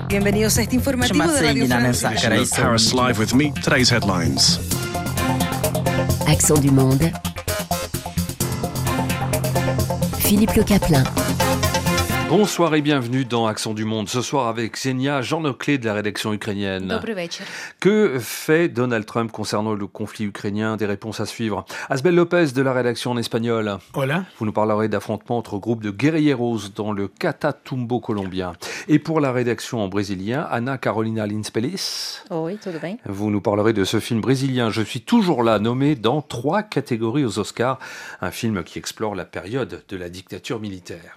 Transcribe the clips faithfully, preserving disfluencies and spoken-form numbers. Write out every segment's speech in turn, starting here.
Bienvenidos a este informativo de Radio Francia. Paris Live with me. Today's headlines. Accent du monde. Philippe Le Caplin. Bonsoir et bienvenue dans Accent du Monde. Ce soir avec Xenia Janoclé de la rédaction ukrainienne. Que fait Donald Trump concernant le conflit ukrainien? Des réponses à suivre. Asbel Lopez de la rédaction en espagnol. Hola. Vous nous parlerez d'affrontements entre groupes de guerrilleros dans le Catatumbo colombien. Et pour la rédaction en brésilien, Ana Carolina Lins Pelis. Oh oui, tout bien. Vous nous parlerez de ce film brésilien Je suis toujours là, nommé dans trois catégories aux Oscars. Un film qui explore la période de la dictature militaire.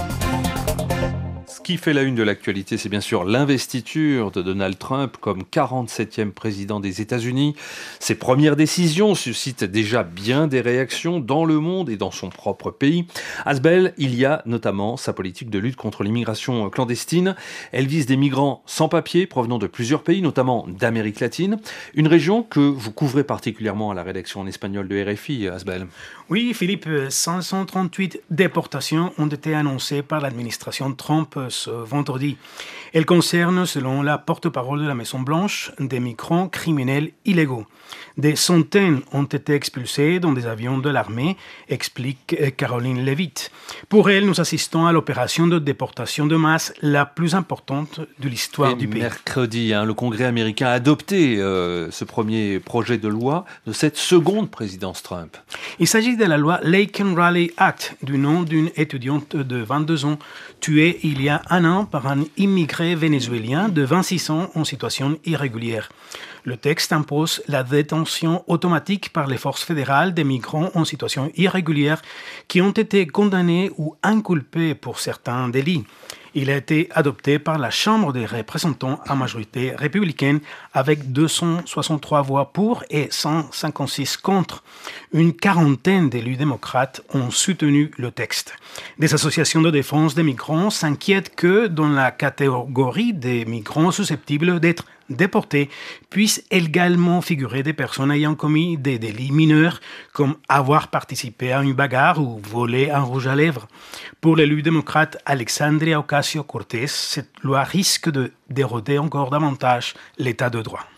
Ce qui fait la une de l'actualité, c'est bien sûr l'investiture de Donald Trump comme quarante-septième président des États-Unis. Ses premières décisions suscitent déjà bien des réactions dans le monde et dans son propre pays. Asbel, il y a notamment sa politique de lutte contre l'immigration clandestine. Elle vise des migrants sans papier provenant de plusieurs pays, notamment d'Amérique latine. Une région que vous couvrez particulièrement à la rédaction en espagnol de R F I, Asbel. Oui, Philippe, cinq cent trente-huit déportations ont été annoncées par l'administration Trump ce vendredi. Elles concernent, selon la porte-parole de la Maison-Blanche, des migrants criminels illégaux. Des centaines ont été expulsés dans des avions de l'armée, explique Caroline Levitt. Pour elle, nous assistons à l'opération de déportation de masse la plus importante de l'histoire Et du pays. Mercredi, hein, le Congrès américain a adopté euh, ce premier projet de loi de cette seconde présidence Trump. Il s'agit de la loi Lake and Raleigh Act, du nom d'une étudiante de vingt-deux ans, tuée il y a un an par un immigré vénézuélien de vingt-six ans en situation irrégulière. Le texte impose la détention automatique par les forces fédérales des migrants en situation irrégulière qui ont été condamnés ou inculpés pour certains délits. Il a été adopté par la Chambre des représentants à majorité républicaine avec deux cent soixante-trois voix pour et cent cinquante-six contre. Une quarantaine d'élus démocrates ont soutenu le texte. Des associations de défense des migrants s'inquiètent que, dans la catégorie des migrants susceptibles d'être déportés, puissent également figurer des personnes ayant commis des délits mineurs, comme avoir participé à une bagarre ou voler un rouge à lèvres. Pour l'élu démocrate Alexandria Ocasio-Cortez, cette loi risque de déroder encore davantage l'état de droit.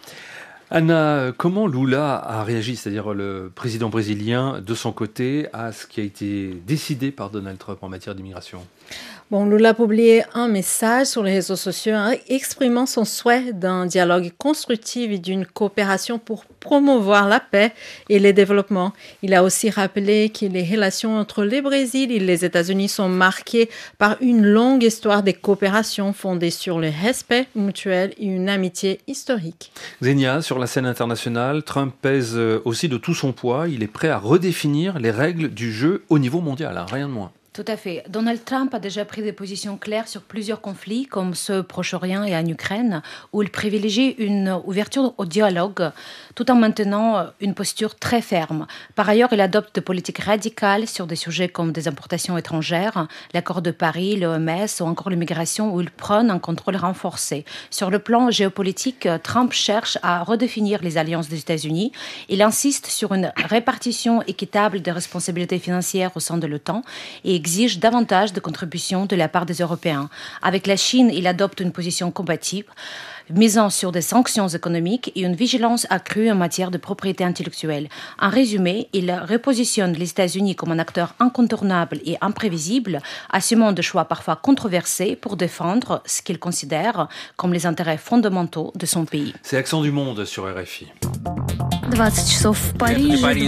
Anna, comment Lula a réagi, c'est-à-dire le président brésilien, de son côté, à ce qui a été décidé par Donald Trump en matière d'immigration ? Bon, Lula a publié un message sur les réseaux sociaux hein, exprimant son souhait d'un dialogue constructif et d'une coopération pour promouvoir la paix et le développement. Il a aussi rappelé que les relations entre le Brésil et les États-Unis sont marquées par une longue histoire de coopération fondée sur le respect mutuel et une amitié historique. Xenia, sur la scène internationale, Trump pèse aussi de tout son poids. Il est prêt à redéfinir les règles du jeu au niveau mondial, hein, rien de moins. Tout à fait. Donald Trump a déjà pris des positions claires sur plusieurs conflits, comme ceux au Proche-Orient et en Ukraine, où il privilégie une ouverture au dialogue, tout en maintenant une posture très ferme. Par ailleurs, il adopte des politiques radicales sur des sujets comme des importations étrangères, l'accord de Paris, l'O M S ou encore l'immigration, où il prône un contrôle renforcé. Sur le plan géopolitique, Trump cherche à redéfinir les alliances des États-Unis. Il insiste sur une répartition équitable des responsabilités financières au sein de l'OTAN et exige davantage de contributions de la part des Européens. Avec la Chine, il adopte une position compatible, misant sur des sanctions économiques et une vigilance accrue en matière de propriété intellectuelle. En résumé, il repositionne les États-Unis comme un acteur incontournable et imprévisible, assumant des choix parfois controversés pour défendre ce qu'il considère comme les intérêts fondamentaux de son pays. C'est Accent du Monde sur R F I. двадцать часов в Париже,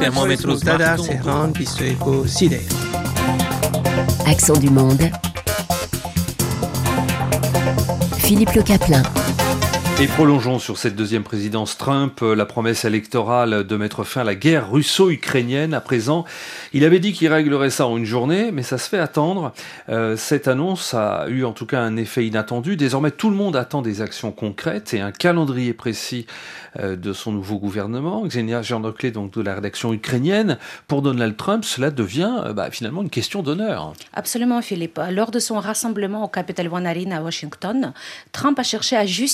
Accent du monde. Philippe Le Caplin. Et prolongeons sur cette deuxième présidence Trump la promesse électorale de mettre fin à la guerre russo-ukrainienne. À présent, il avait dit qu'il réglerait ça en une journée, mais ça se fait attendre. Euh, cette annonce a eu en tout cas un effet inattendu. Désormais, tout le monde attend des actions concrètes et un calendrier précis euh, de son nouveau gouvernement. Xenia Janoclé, donc de la rédaction ukrainienne. Pour Donald Trump, cela devient euh, bah, finalement une question d'honneur. Absolument, Philippe. Lors de son rassemblement au Capital One Arena à Washington, Trump a cherché à justifier sa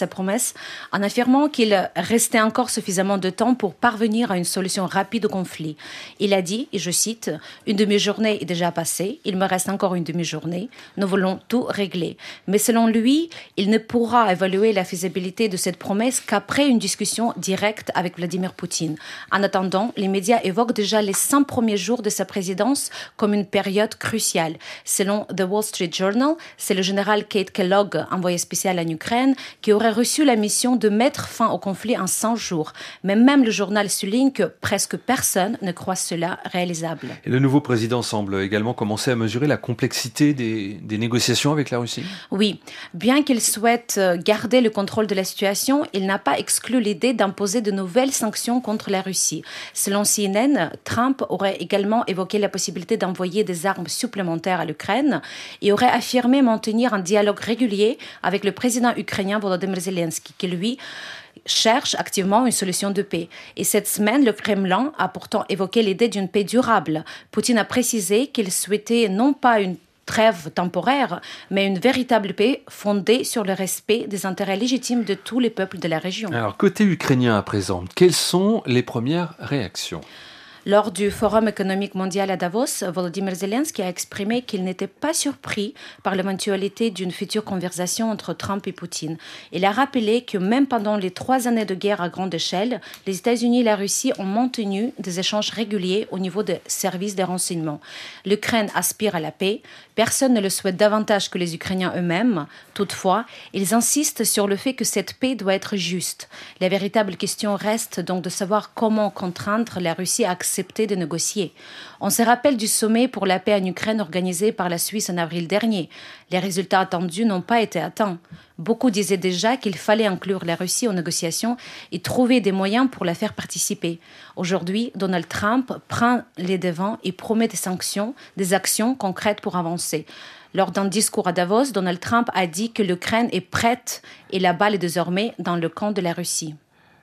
promesse en affirmant qu'il restait encore suffisamment de temps pour parvenir à une solution rapide au conflit. Il a dit, et je cite, « Une demi-journée est déjà passée, il me reste encore une demi-journée, nous voulons tout régler. » Mais selon lui, il ne pourra évaluer la faisabilité de cette promesse qu'après une discussion directe avec Vladimir Poutine. En attendant, les médias évoquent déjà les cent premiers jours de sa présidence comme une période cruciale. Selon The Wall Street Journal, c'est le général Kate Kellogg, envoyé spécial en Ukraine, qui aurait reçu la mission de mettre fin au conflit en cent jours. Mais même le journal souligne que presque personne ne croit cela réalisable. Et le nouveau président semble également commencer à mesurer la complexité des, des négociations avec la Russie. Oui, bien qu'il souhaite garder le contrôle de la situation, il n'a pas exclu l'idée d'imposer de nouvelles sanctions contre la Russie. Selon C N N, Trump aurait également évoqué la possibilité d'envoyer des armes supplémentaires à l'Ukraine et aurait affirmé maintenir un dialogue régulier avec le président ukrainien Volodymyr Zelensky, qui lui cherche activement une solution de paix. Et cette semaine, le Kremlin a pourtant évoqué l'idée d'une paix durable. Poutine a précisé qu'il souhaitait non pas une trêve temporaire, mais une véritable paix fondée sur le respect des intérêts légitimes de tous les peuples de la région. Alors, côté ukrainien à présent, quelles sont les premières réactions ? Lors du Forum économique mondial à Davos, Volodymyr Zelensky a exprimé qu'il n'était pas surpris par l'éventualité d'une future conversation entre Trump et Poutine. Il a rappelé que même pendant les trois années de guerre à grande échelle, les États-Unis et la Russie ont maintenu des échanges réguliers au niveau des services de renseignement. L'Ukraine aspire à la paix. Personne ne le souhaite davantage que les Ukrainiens eux-mêmes. Toutefois, ils insistent sur le fait que cette paix doit être juste. La véritable question reste donc de savoir comment contraindre la Russie à accepter de négocier. On se rappelle du sommet pour la paix en Ukraine organisé par la Suisse en avril dernier. Les résultats attendus n'ont pas été atteints. Beaucoup disaient déjà qu'il fallait inclure la Russie aux négociations et trouver des moyens pour la faire participer. Aujourd'hui, Donald Trump prend les devants et promet des sanctions, des actions concrètes pour avancer. Lors d'un discours à Davos, Donald Trump a dit que l'Ukraine est prête et la balle est désormais dans le camp de la Russie.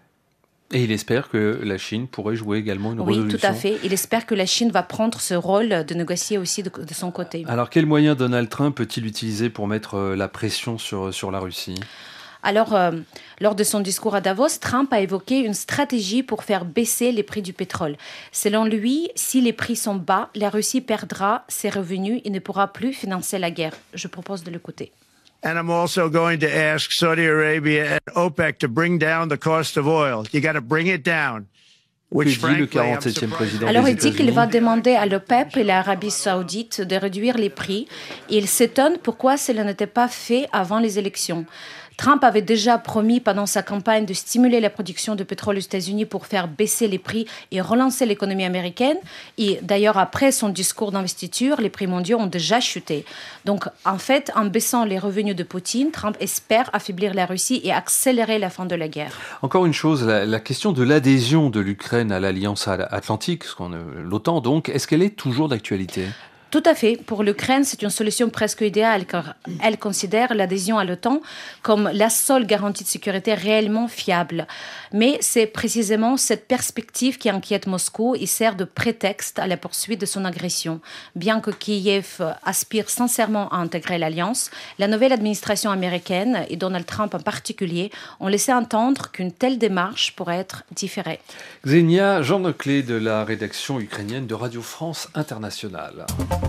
Et il espère que la Chine pourrait jouer également une résolution. Oui, tout à fait. Il espère que la Chine va prendre ce rôle de négocier aussi de, de son côté. Alors, quels moyens Donald Trump peut-il utiliser pour mettre la pression sur, sur la Russie ? Alors, euh, lors de son discours à Davos, Trump a évoqué une stratégie pour faire baisser les prix du pétrole. Selon lui, si les prix sont bas, la Russie perdra ses revenus et ne pourra plus financer la guerre. Je propose de l'écouter. And I'm also going to ask Saudi Arabia and OPEC to bring down the cost of oil. You got to bring it down. Which, dit le quarante-septième président Alors des il dit qu'il va demander à l'OPEP et l'Arabie saoudite de réduire les prix. Et il s'étonne pourquoi cela n'était pas fait avant les élections. Trump avait déjà promis pendant sa campagne de stimuler la production de pétrole aux États-Unis pour faire baisser les prix et relancer l'économie américaine. Et d'ailleurs, après son discours d'investiture, les prix mondiaux ont déjà chuté. Donc, en fait, en baissant les revenus de Poutine, Trump espère affaiblir la Russie et accélérer la fin de la guerre. Encore une chose, la, la question de l'adhésion de l'Ukraine à l'Alliance Atlantique, ce qu'on, l'OTAN donc, est-ce qu'elle est toujours d'actualité ? Tout à fait. Pour l'Ukraine, c'est une solution presque idéale car elle considère l'adhésion à l'OTAN comme la seule garantie de sécurité réellement fiable. Mais c'est précisément cette perspective qui inquiète Moscou et sert de prétexte à la poursuite de son agression. Bien que Kiev aspire sincèrement à intégrer l'Alliance, la nouvelle administration américaine et Donald Trump en particulier ont laissé entendre qu'une telle démarche pourrait être différée. Xenia Jean-Neclé de la rédaction ukrainienne de Radio France Internationale.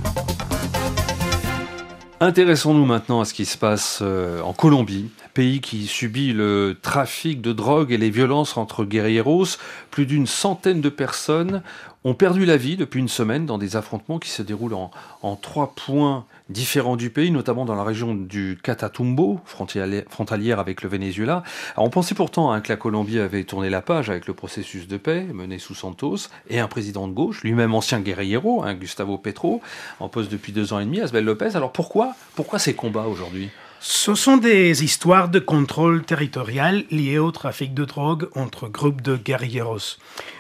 Intéressons-nous maintenant à ce qui se passe en Colombie, pays qui subit le trafic de drogue et les violences entre guerrilleros. Plus d'une centaine de personnes ont perdu la vie depuis une semaine dans des affrontements qui se déroulent en, en trois points différents du pays, notamment dans la région du Catatumbo, frontalière avec le Venezuela. Alors on pensait pourtant hein, que la Colombie avait tourné la page avec le processus de paix mené sous Santos et un président de gauche, lui-même ancien guerrillero, hein, Gustavo Petro, en poste depuis deux ans et demi, Asbel Lopez. Alors pourquoi, pourquoi ces combats aujourd'hui ? Ce sont des histoires de contrôle territorial liées au trafic de drogue entre groupes de guerrilleros.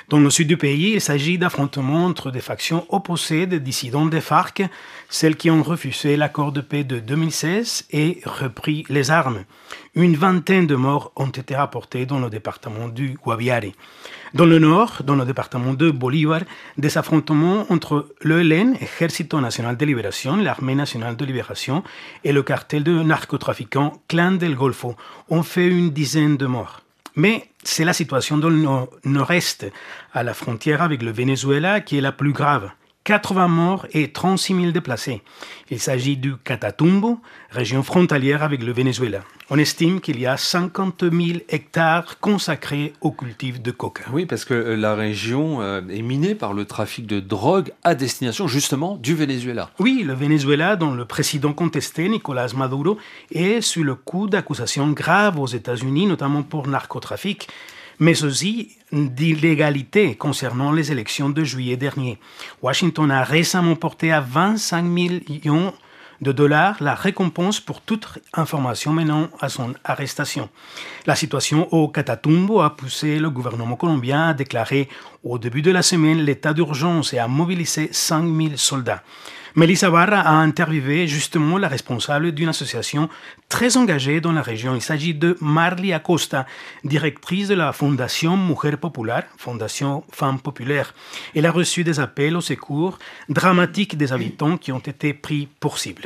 Dans le sud du pays, il s'agit d'affrontements entre des factions opposées des dissidents des FARC, celles qui ont refusé l'accord de paix de deux mille seize et repris les armes. Une vingtaine de morts ont été rapportés dans le département du Guaviare. Dans le nord, dans le département de Bolívar, des affrontements entre l'E L N, Ejército Nacional de Liberación, l'Armée nationale de libération, et le cartel de narcotrafiquants Clan del Golfo ont fait une dizaine de morts. Mais c'est la situation dans le nord-est, à la frontière avec le Venezuela, qui est la plus grave. quatre-vingts morts et trente-six mille déplacés. Il s'agit du Catatumbo, région frontalière avec le Venezuela. On estime qu'il y a cinquante mille hectares consacrés au cultif de coca. Oui, parce que la région est minée par le trafic de drogue à destination justement du Venezuela. Oui, le Venezuela, dont le président contesté, Nicolás Maduro, est sous le coup d'accusations graves aux États-Unis, notamment pour narcotrafic, mais aussi d'illégalité concernant les élections de juillet dernier. Washington a récemment porté à vingt-cinq millions de dollars la récompense pour toute information menant à son arrestation. La situation au Catatumbo a poussé le gouvernement colombien à déclarer au début de la semaine l'état d'urgence et à mobiliser cinq mille soldats. Melissa Barra a interviewé justement la responsable d'une association très engagée dans la région. Il s'agit de Marly Acosta, directrice de la Fondation Mujer Popular, Fondation Femmes Populaires. Elle a reçu des appels au secours dramatiques des habitants qui ont été pris pour cible.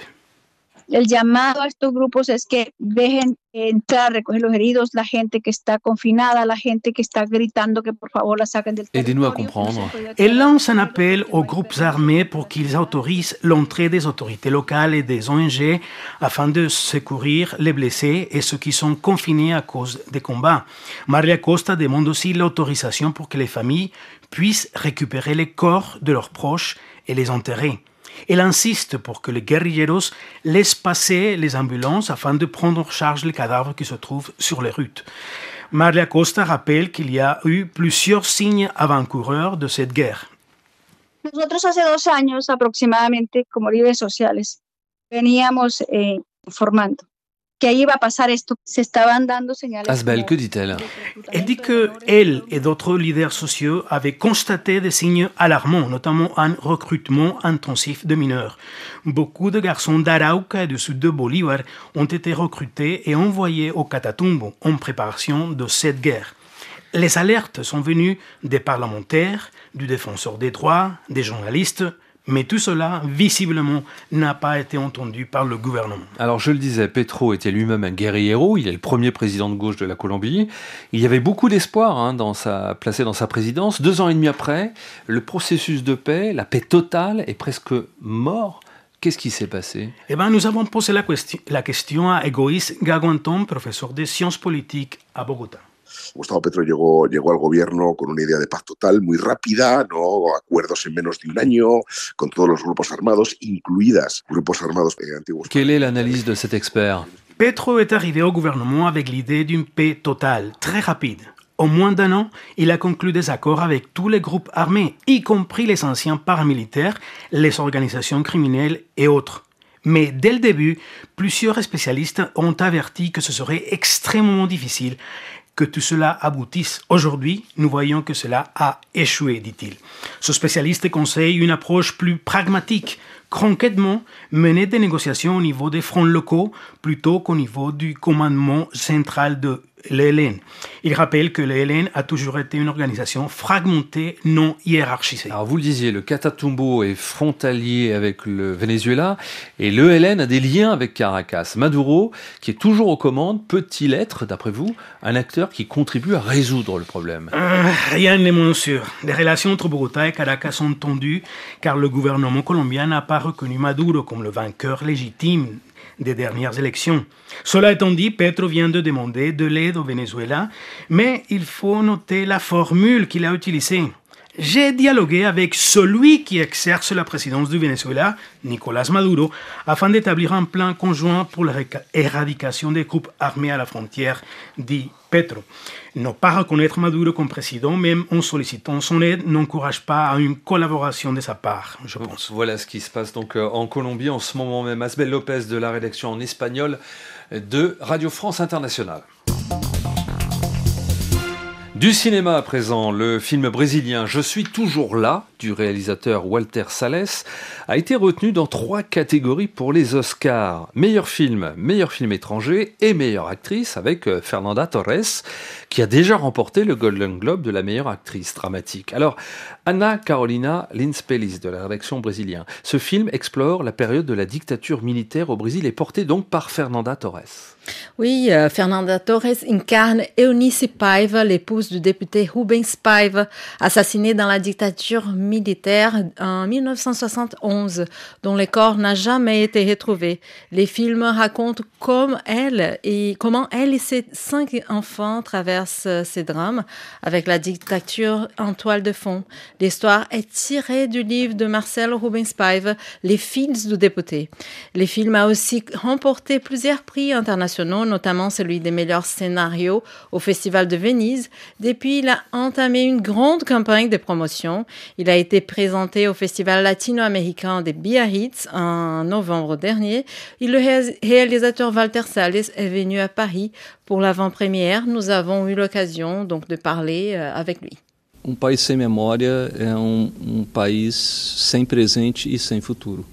El llamado a estos grupos es que dejen entrar, recoger los heridos, la gente que está confinada, la gente que está gritando que por favor la saquen del territorio. Aidez-nous à comprendre. Elle lance un appel aux groupes armés pour qu'ils autorisent l'entrée des autorités locales et des O N G afin de secourir les blessés et ceux qui sont confinés à cause des combats. Maria Costa demande aussi l'autorisation pour que les familles puissent récupérer les corps de leurs proches et les enterrer. Elle insiste pour que les guerrilleros laissent passer les ambulances afin de prendre en charge les cadavres qui se trouvent sur les routes. Maria Costa rappelle qu'il y a eu plusieurs signes avant-coureurs de cette guerre. Nosotros hace dos años aproximadamente, como líderes sociales, veníamos eh, informando que ahí iba a pasar esto. Se estaban dando señales. Asbel, que dit-elle? Elle dit que elle et d'autres leaders sociaux avaient constaté des signes alarmants, notamment un recrutement intensif de mineurs. Beaucoup de garçons d'Arauca et du sud de Bolívar ont été recrutés et envoyés au Catatumbo en préparation de cette guerre. Les alertes sont venues des parlementaires, du défenseur des droits, des journalistes, mais tout cela, visiblement, n'a pas été entendu par le gouvernement. Alors, je le disais, Petro était lui-même un guerriero. Il est le premier président de gauche de la Colombie. Il y avait beaucoup d'espoir hein, dans sa, placé dans sa présidence. Deux ans et demi après, le processus de paix, la paix totale, est presque mort. Qu'est-ce qui s'est passé? Eh bien, nous avons posé la question, la question à Egoís Gaguantón, professeur de sciences politiques à Bogotá. Gustavo Petro llegó, llegó al gobierno con una idea de paz total muy rápida, ¿no? Acuerdos en menos de un año con todos los grupos armados, incluidas grupos armados eh, antiguos. Quelle est l'analyse de cet expert? Petro est arrivé au gouvernement avec l'idée d'une paix totale, très rapide. En moins d'un an, il a conclu des accords avec tous les groupes armés, y compris les anciens paramilitaires, les organisations criminelles et autres. Mais dès le début, plusieurs spécialistes ont averti que ce serait extrêmement difficile que tout cela aboutisse. Aujourd'hui, nous voyons que cela a échoué, dit-il. Ce spécialiste conseille une approche plus pragmatique, concrètement mener des négociations au niveau des fronts locaux plutôt qu'au niveau du commandement central de l'E L N. Il rappelle que l'E L N a toujours été une organisation fragmentée, non hiérarchisée. Alors vous le disiez, le Catatumbo est frontalier avec le Venezuela et l'E L N a des liens avec Caracas. Maduro, qui est toujours aux commandes, peut-il être, d'après vous, un acteur qui contribue à résoudre le problème? euh, Rien n'est moins sûr. Les relations entre Bogotá et Caracas sont tendues car le gouvernement colombien n'a pas reconnu Maduro comme le vainqueur légitime des dernières élections. Cela étant dit, Petro vient de demander de l'aide au Venezuela, mais il faut noter la formule qu'il a utilisée. J'ai dialogué avec celui qui exerce la présidence du Venezuela, Nicolás Maduro, afin d'établir un plan conjoint pour l'éradication des groupes armés à la frontière, dit Petro. Ne pas reconnaître Maduro comme président, même en sollicitant son aide, n'encourage pas à une collaboration de sa part, je pense. Voilà ce qui se passe donc en Colombie en ce moment même. Asbel Lopez de la rédaction en espagnol de Radio France Internationale. Du cinéma à présent, le film brésilien Je suis toujours là, du réalisateur Walter Salles, a été retenu dans trois catégories pour les Oscars. Meilleur film, meilleur film étranger et meilleure actrice avec Fernanda Torres, qui a déjà remporté le Golden Globe de la meilleure actrice dramatique. Alors, Ana Carolina Lins-Pelis, de la rédaction brésilienne. Ce film explore la période de la dictature militaire au Brésil et porté donc par Fernanda Torres. Oui, euh, Fernanda Torres incarne Eunice Paiva, l'épouse du député Rubens Paiva, assassiné dans la dictature militaire en mille neuf cent soixante et onze, dont le corps n'a jamais été retrouvé. Les films racontent comme elle et, comment elle et ses cinq enfants traversent ces drames avec la dictature en toile de fond. L'histoire est tirée du livre de Marcelo Rubens Paiva, Les fils du député. Le film a aussi remporté plusieurs prix internationaux, notamment celui des meilleurs scénarios au Festival de Venise. Depuis, il a entamé une grande campagne de promotion. Il a été présenté au Festival latino-américain de Biarritz en novembre dernier. Et le réalisateur Walter Salles est venu à Paris pour l'avant-première. Nous avons eu l'occasion donc de parler avec lui. Um país sem memória é um, um país sem presente e sem futuro.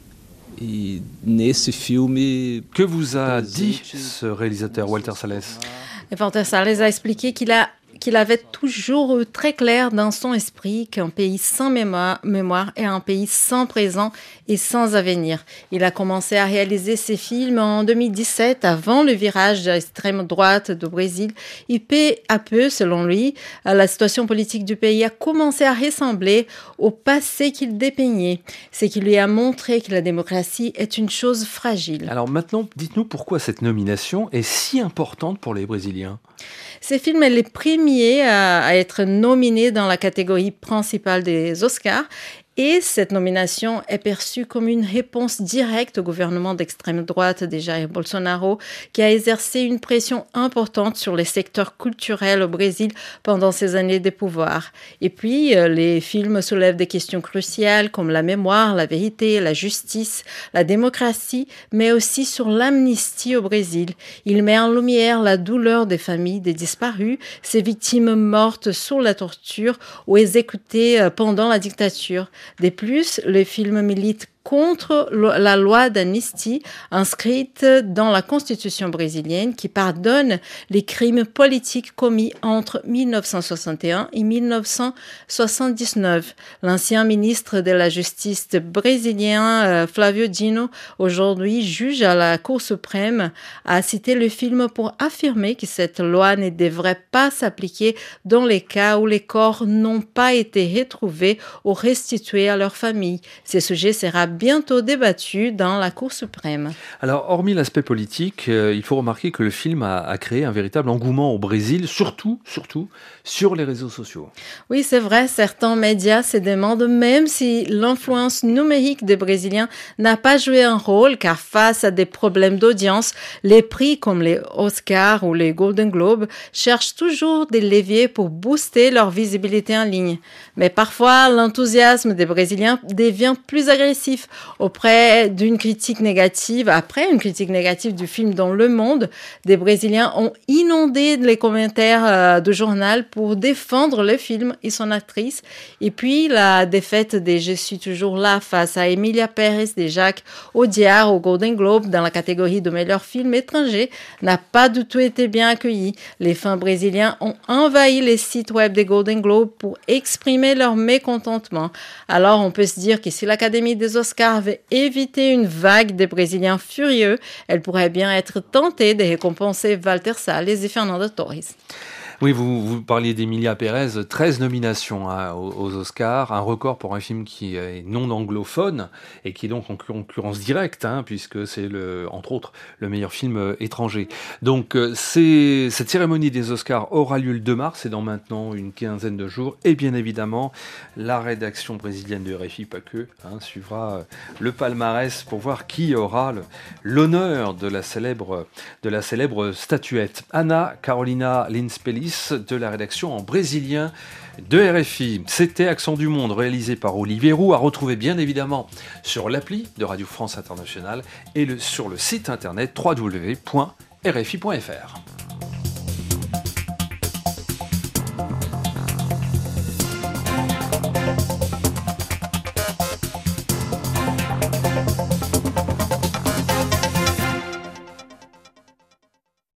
Et nesse filme, que vous a dit ce réalisateur Walter Salles? Et Walter Salles a expliqué qu'il a qu'il avait toujours eu très clair dans son esprit qu'un pays sans mémoire, mémoire est un pays sans présent et sans avenir. Il a commencé à réaliser ses films en deux mille dix-sept, avant le virage de l'extrême droite du Brésil. Et peu à peu, selon lui, la situation politique du pays a commencé à ressembler au passé qu'il dépeignait. Ce qui lui a montré que la démocratie est une chose fragile. Alors maintenant, dites-nous pourquoi cette nomination est si importante pour les Brésiliens. Ce film est le premier à, à être nominé dans la catégorie principale des Oscars. Et cette nomination est perçue comme une réponse directe au gouvernement d'extrême droite de Jair Bolsonaro, qui a exercé une pression importante sur les secteurs culturels au Brésil pendant ses années de pouvoir. Et puis, les films soulèvent des questions cruciales comme la mémoire, la vérité, la justice, la démocratie, mais aussi sur l'amnistie au Brésil. Il met en lumière la douleur des familles des disparus, ces victimes mortes sous la torture ou exécutées pendant la dictature. De plus, le film milite contre la loi d'amnistie inscrite dans la constitution brésilienne qui pardonne les crimes politiques commis entre mille neuf cent soixante et un et mille neuf cent soixante-dix-neuf. L'ancien ministre de la Justice brésilien Flávio Dino, aujourd'hui juge à la Cour suprême, a cité le film pour affirmer que cette loi ne devrait pas s'appliquer dans les cas où les corps n'ont pas été retrouvés ou restitués à leur famille. Ce sujet sera bientôt débattu dans la Cour suprême. Alors, hormis l'aspect politique, euh, il faut remarquer que le film a, a créé un véritable engouement au Brésil, surtout, surtout sur les réseaux sociaux. Oui, c'est vrai, certains médias se demandent même si l'influence numérique des Brésiliens n'a pas joué un rôle, car face à des problèmes d'audience, les prix comme les Oscars ou les Golden Globes cherchent toujours des leviers pour booster leur visibilité en ligne. Mais parfois, l'enthousiasme des Brésiliens devient plus agressif auprès d'une critique négative. Après une critique négative du film dans Le Monde, des Brésiliens ont inondé les commentaires euh, du journal pour défendre le film et son actrice. Et puis, la défaite des Je suis toujours là face à Emilia Pérez de Jacques Audiard au Golden Globe dans la catégorie de meilleur film étranger n'a pas du tout été bien accueillie. Les fans brésiliens ont envahi les sites web des Golden Globes pour exprimer leur mécontentement. Alors, on peut se dire que si l'Académie des Oscars veut éviter une vague de Brésiliens furieux, elle pourrait bien être tentée de récompenser Walter Salles et Fernanda Torres. Oui, vous, vous parliez d'Emilia Pérez, treize nominations hein, aux, aux Oscars, un record pour un film qui est non anglophone et qui est donc en concurrence directe, hein, puisque c'est, le, entre autres, le meilleur film étranger. Donc, c'est, cette cérémonie des Oscars aura lieu le deux mars, c'est dans maintenant une quinzaine de jours, et bien évidemment, la rédaction brésilienne de R F I, pas que, hein, suivra le palmarès pour voir qui aura le, l'honneur de la célèbre, de la célèbre statuette. Ana Carolina Lins-Pelis, de la rédaction en brésilien de R F I. C'était Accent du Monde, réalisé par Olivier Roux, à retrouver bien évidemment sur l'appli de Radio France Internationale et le, sur le site internet w w w point r f i point f r.